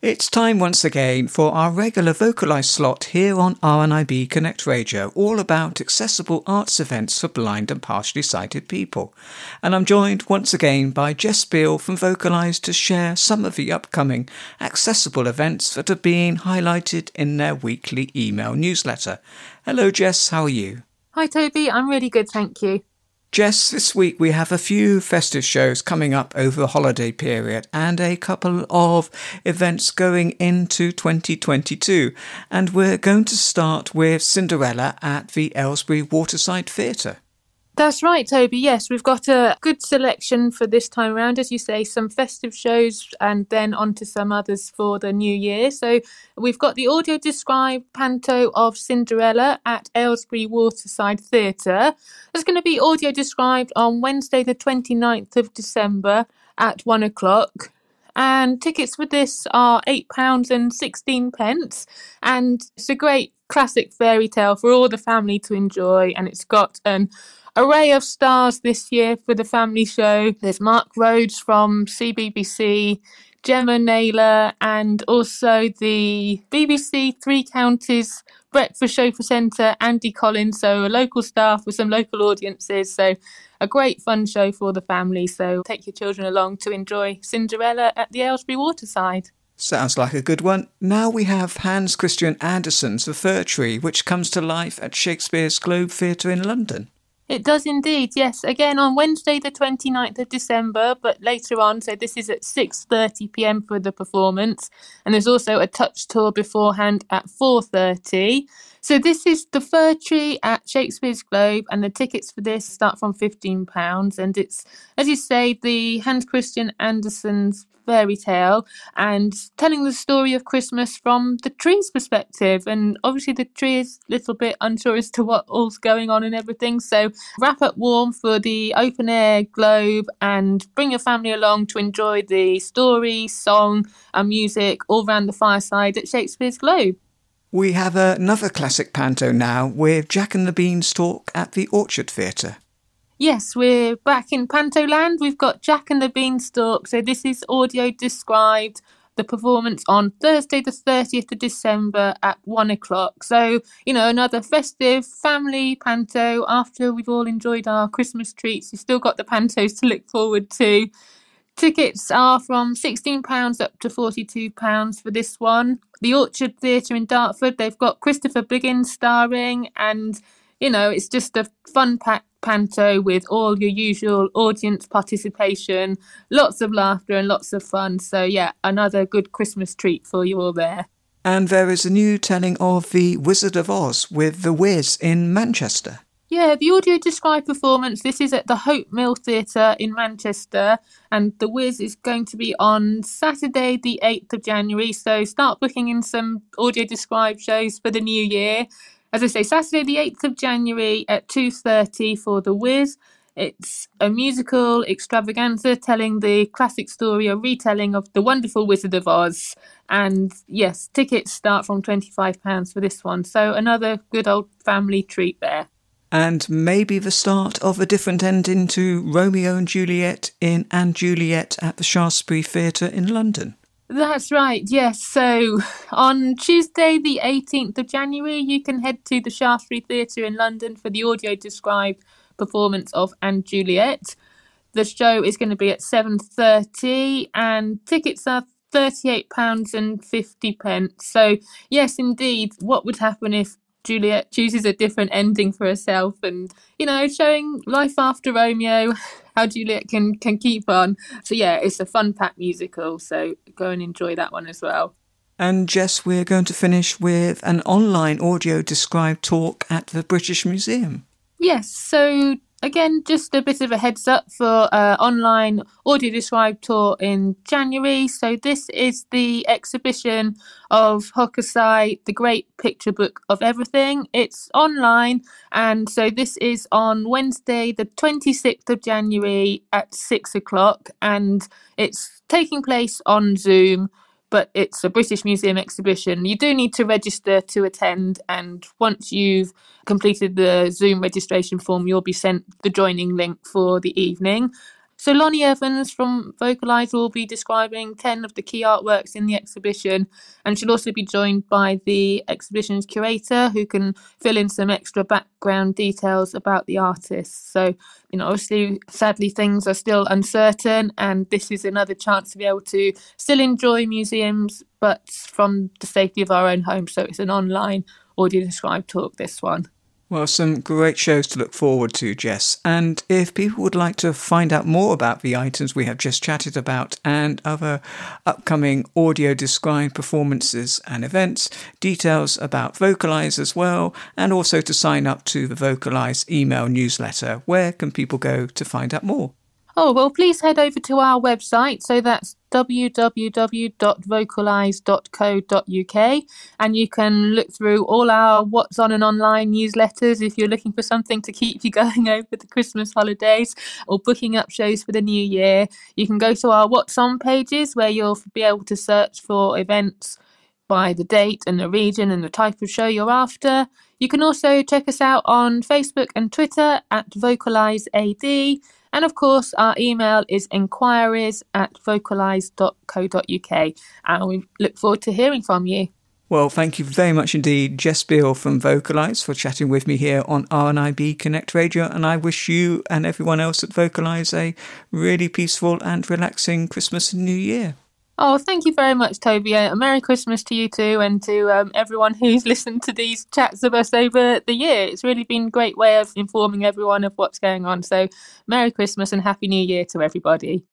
It's time once again for our regular Vocalise slot here on RNIB Connect Radio, all about accessible arts events for blind and partially sighted people. And I'm joined once again by Jess Beale from Vocalise to share some of the upcoming accessible events that are being highlighted in their weekly email newsletter. Hello Jess, how are you? Hi Toby, I'm really good, thank you. Jess, this week we have a few festive shows coming up over the holiday period and a couple of events going into 2022. And we're going to start with Cinderella at the Aylesbury Waterside Theatre. That's right, Toby. Yes, we've got a good selection for this time around. As you say, some festive shows and then on to some others for the new year. So we've got the audio-described panto of Cinderella at Aylesbury Waterside Theatre. There's going to be audio-described on Wednesday the 29th of December at 1 o'clock. And tickets for this are £8.16. And it's a great classic fairy tale for all the family to enjoy. And it's got an array of stars this year for the family show. There's Mark Rhodes from CBBC, Gemma Naylor, and also the BBC Three Counties breakfast show presenter Andy Collins. So a local staff with some local audiences. So a great fun show for the family. So take your children along to enjoy Cinderella at the Aylesbury Waterside. Sounds like a good one. Now we have Hans Christian Andersen's The Fir Tree, which comes to life at Shakespeare's Globe Theatre in London. It does indeed, yes. Again, on Wednesday the 29th of December, but later on, so this is at 6:30pm for the performance. And there's also a touch tour beforehand at 4:30. So this is The Fir Tree at Shakespeare's Globe, and the tickets for this start from £15. And it's, as you say, the Hans Christian Andersen's fairy tale and telling the story of Christmas from the tree's perspective. And obviously the tree is a little bit unsure as to what all's going on and everything. So wrap up warm for the open air Globe and bring your family along to enjoy the story, song and music all round the fireside at Shakespeare's Globe. We have another classic panto now with Jack and the Beanstalk at the Orchard Theatre. Yes, we're back in Pantoland. We've got Jack and the Beanstalk. So this is audio described, the performance on Thursday the 30th of December at 1 o'clock. So, another festive family panto after we've all enjoyed our Christmas treats. You've still got the pantos to look forward to. Tickets are from £16 up to £42 for this one. The Orchard Theatre in Dartford, they've got Christopher Biggins starring, and it's just a fun-packed panto with all your usual audience participation, lots of laughter and lots of fun. So yeah, another good Christmas treat for you all there. And there is a new telling of The Wizard of Oz with The Wiz in Manchester. Yeah, the audio-described performance, this is at the Hope Mill Theatre in Manchester, and The Wiz is going to be on Saturday the 8th of January, so start booking in some audio-described shows for the new year. As I say, Saturday the 8th of January at 2:30 for The Wiz. It's a musical extravaganza telling the classic story, a retelling of The Wonderful Wizard of Oz. And yes, tickets start from £25 for this one. So another good old family treat there. And maybe the start of a different ending to Romeo and Juliet in And Juliet at the Shaftesbury Theatre in London. That's right, yes. So on Tuesday the 18th of January, you can head to the Shaftesbury Theatre in London for the audio-described performance of And Juliet. The show is going to be at 7:30 and tickets are £38.50. So yes, indeed, what would happen if Juliet chooses a different ending for herself and, showing life after Romeo, how Juliet can keep on. So yeah, it's a fun-packed musical, so go and enjoy that one as well. And Jess, we're going to finish with an online audio-described talk at the British Museum. Yes, so again, just a bit of a heads up for online audio-described tour in January. So this is the exhibition of Hokusai, the Great Picture Book of Everything. It's online, and so this is on Wednesday, the 26th of January at 6 o'clock, and it's taking place on Zoom, but it's a British Museum exhibition. You do need to register to attend, and once you've completed the Zoom registration form, you'll be sent the joining link for the evening. So Lonnie Evans from Vocalise will be describing 10 of the key artworks in the exhibition, and she'll also be joined by the exhibition's curator, who can fill in some extra background details about the artists. So, obviously, sadly, things are still uncertain, and this is another chance to be able to still enjoy museums, but from the safety of our own home. So it's an online audio described talk, this one. Well, some great shows to look forward to, Jess. And if people would like to find out more about the items we have just chatted about and other upcoming audio described performances and events, details about Vocalise as well, and also to sign up to the Vocalise email newsletter, where can people go to find out more? Oh, well, please head over to our website. So that's www.vocalise.co.uk, and you can look through all our What's On and Online newsletters if you're looking for something to keep you going over the Christmas holidays or booking up shows for the new year. You can go to our What's On pages, where you'll be able to search for events by the date and the region and the type of show you're after. You can also check us out on Facebook and Twitter at VocaliseAD. And of course, our email is inquiries@vocalise.co.uk. And we look forward to hearing from you. Well, thank you very much indeed, Jess Beale from Vocalise, for chatting with me here on RNIB Connect Radio. And I wish you and everyone else at Vocalise a really peaceful and relaxing Christmas and New Year. Oh, thank you very much, Toby. A Merry Christmas to you too, and to everyone who's listened to these chats of us over the year. It's really been a great way of informing everyone of what's going on. So Merry Christmas and Happy New Year to everybody.